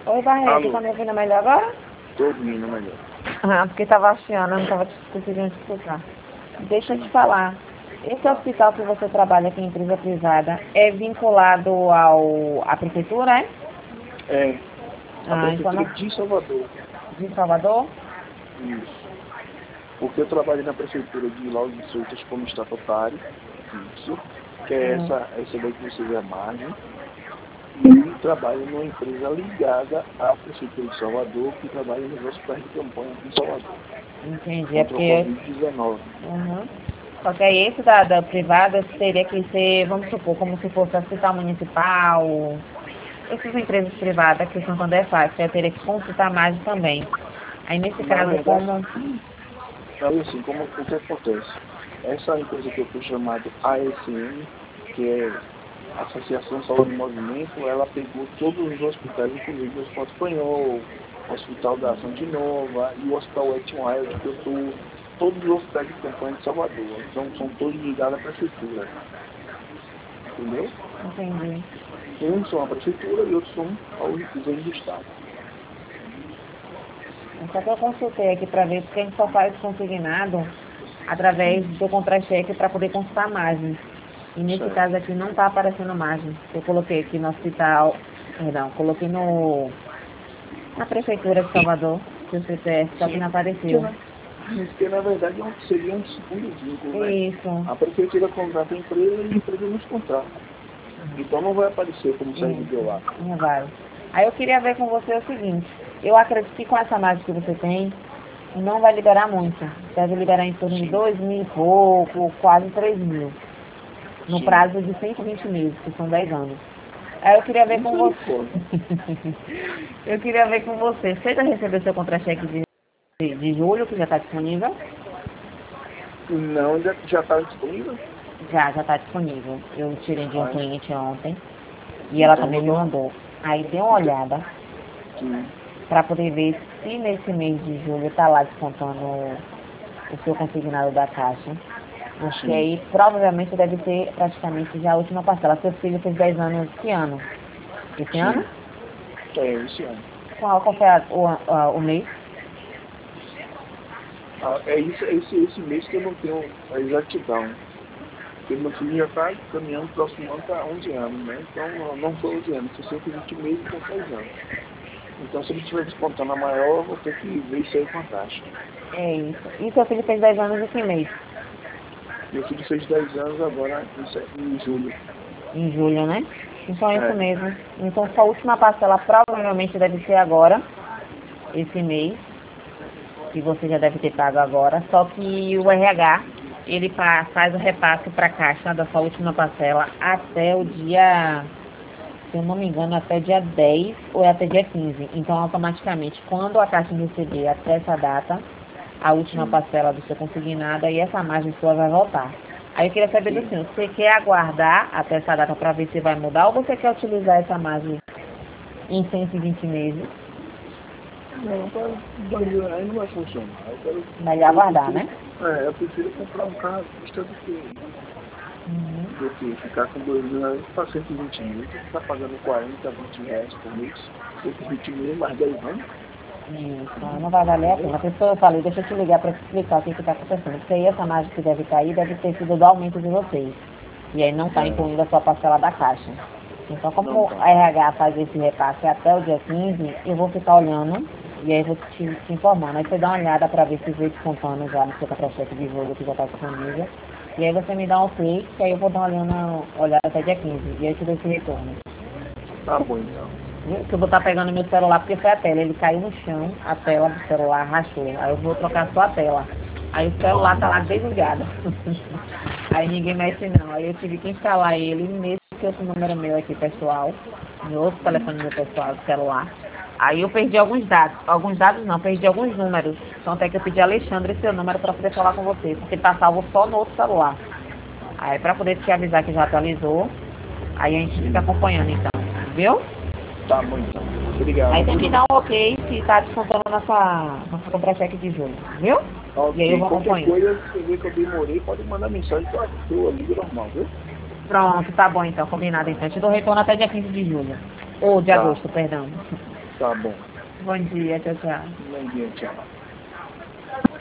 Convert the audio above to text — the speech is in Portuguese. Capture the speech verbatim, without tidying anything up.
Oi, Barreto, Alô. tá me ouvindo melhor agora? Tô ouvindo melhor. Ah, porque tava achando, eu não tava conseguindo te escutar. Deixa eu te falar. Esse hospital que você trabalha aqui em empresa privada é vinculado ao à prefeitura, é? É, a Ah, então prefeitura não... de Salvador. De Salvador? Isso. Porque eu trabalho na prefeitura de Lauro de Freitas como estatutário. Isso. Que é Hum. essa, essa daí que você vê a margem. E trabalho numa empresa ligada à prefeitura de Salvador, que trabalha nos hospitais de campanha aqui em Salvador. Entendi, é Contra o porque... covid dezenove. Uhum. Só que aí esse da, da privada teria que ser, vamos supor, como se fosse hospital municipal, essas empresas privadas que o Santander faz, que eu teria que consultar mais também. Aí nesse Na caso, verdade, como... sabe assim, como o que acontece? Essa empresa que eu fui chamado A S M, que é Associação Saúde e Movimento, ela pegou todos os hospitais, inclusive o Hospital Espanhol, o Hospital da Fonte Nova e o Hospital Wet Wild, que eu estou, todos os hospitais de campanha de Salvador. Então são todos ligados à prefeitura. Entendeu? Entendi. Uns são a prefeitura e outros são os governos do Estado. Só que eu consultei aqui para ver, porque a gente só faz consignado através do contra-cheque para poder consultar a margem. E nesse Certo. caso aqui não está aparecendo margem. Eu coloquei aqui no hospital, perdão, coloquei no na prefeitura de Salvador, que o C P F, só que não Porque, apareceu. na, porque, na verdade é um- seria um segundo vínculo, né? Isso. A prefeitura contrata a empresa e a empresa nos contrata. Então não vai aparecer como servidor lá. Isso, não vai. Aí eu queria ver com você o seguinte, eu acredito que com essa margem que você tem, não vai liberar muito. Deve liberar em torno de Sim, dois mil e pouco, quase três mil. No sim. prazo de cento e vinte meses, que são dez anos. Aí eu queria ver com você. Misericórdia. Eu queria ver com você. Você já recebeu seu contra-cheque de, de, de julho, que já está disponível? Não, já já está disponível? Já, já está disponível. Eu tirei de um Ai, cliente ontem e ela então também vou me dar uma. mandou. Aí dê uma Então, olhada sim, para poder ver se nesse mês de julho está lá descontando o seu consignado da caixa. Porque sim, aí provavelmente deve ter praticamente já a última parcela. Seu filho fez dez anos que ano? Esse ano? sim. É esse ano. Qual, qual foi a, o, a, o mês? Ah, é isso, é esse, esse mês que eu não tenho a exatidão. Porque meu filho já está caminhando próximo ano para onze anos, né? Então não não foi onze anos, foi cento e vinte meses com seis anos. Então se ele estiver descontando a maior, eu vou ter que ver isso aí com a taxa. É isso. E seu filho fez dez anos em que mês? Meu filho fez dez anos agora em, se- em julho. Em julho, né? Então é isso É, mesmo. Então sua última parcela provavelmente deve ser agora, esse mês, que você já deve ter pago agora. Só que o R H, ele pa- faz o repasse para a caixa da sua última parcela até o dia, se eu não me engano, até dia dez ou é até dia quinze. Então automaticamente, quando a caixa receber até essa data, a última sim, parcela do seu consignado, aí essa margem sua vai voltar. Aí eu queria saber do sim. senhor, você quer aguardar até essa data para ver se vai mudar ou você quer utilizar essa margem em cento e vinte meses? Não, para dois mil reais não vai funcionar. Eu, quero, Melhor eu, aguardar, prefiro, né? é, eu prefiro comprar um carro à vista do que, Uhum. do que ficar com dois mil reais para cento e vinte mil. Tem que estar pagando quarenta, vinte reais por mês. cento e vinte mil mais dez anos. Isso, não vai valer a Entendeu? pena. Por isso que eu falei, deixa eu te ligar para te explicar o que está acontecendo. Porque aí essa margem que deve cair deve ter sido do aumento de vocês. E aí não está É, incluindo a sua parcela da caixa. Então, não como tá. a R H faz esse repasse até o dia quinze, eu vou ficar olhando e aí vou te, te informando. Aí você dá uma olhada para ver se veio descontando já no seu contra-cheque de julho que já está disponível. E aí você me dá um ok, que aí eu vou dar uma olhando, olhada até dia quinze. E aí eu te dou esse retorno. Tá bom então. Viu? Que eu vou estar pegando meu celular porque foi a tela. Ele caiu no chão, a tela do celular rachou. Aí eu vou trocar só a tela. Aí o celular tá lá desligado. Aí ninguém mexe não. Aí eu tive que instalar ele nesse outro número meu aqui, pessoal. No outro telefone meu pessoal, do celular. Aí eu perdi alguns dados. Alguns dados não, perdi alguns números. Então até que eu pedi a Alexandre seu número para poder falar com você. Porque tá salvo só no outro celular. Aí para poder te avisar que já atualizou. Aí a gente fica acompanhando então. Viu? Tá bom então. Obrigado. Aí tem que dar um ok se tá descontando nossa, nossa contra-cheque de julho, viu? E aí eu Ok, vou qualquer acompanhando. coisa, se você vê que eu demorei, pode mandar mensagem que eu eu ligo normal, viu? Pronto, tá bom então, combinado então. Eu te dou retorno até dia quinze de julho. Ou de Tá. agosto, perdão. Tá bom. Bom dia, tchau, tchau. Bom dia, tchau.